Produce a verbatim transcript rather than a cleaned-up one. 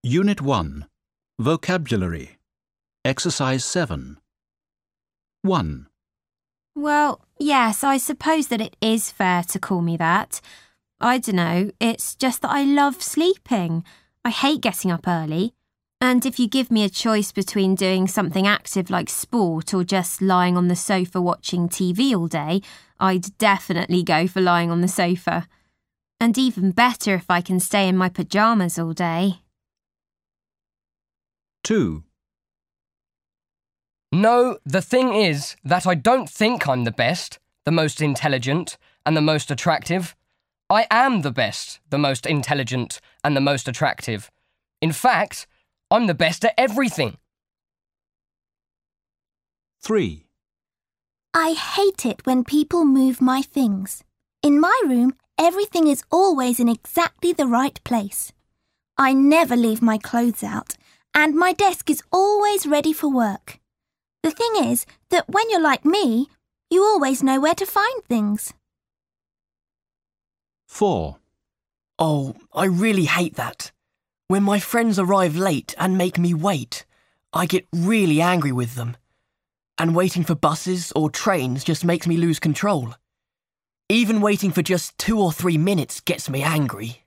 Unit one. Vocabulary. Exercise seven. one. Well, yes, I suppose that it is fair to call me that. I dunno, it's just that I love sleeping. I hate getting up early. And if you give me a choice between doing something active like sport or just lying on the sofa watching T V all day, I'd definitely go for lying on the sofa. And even better if I can stay in my pyjamas all day. two. No, the thing is that I don't think I'm the best, the most intelligent, and the most attractive. I am the best, the most intelligent, and the most attractive. In fact, I'm the best at everything. three. I hate it when people move my things. In my room, everything is always in exactly the right place. I never leave my clothes out, and my desk is always ready for work. The thing is that when you're like me, you always know where to find things. four. Oh, I really hate that. When my friends arrive late and make me wait, I get really angry with them. And waiting for buses or trains just makes me lose control. Even waiting for just two or three minutes gets me angry.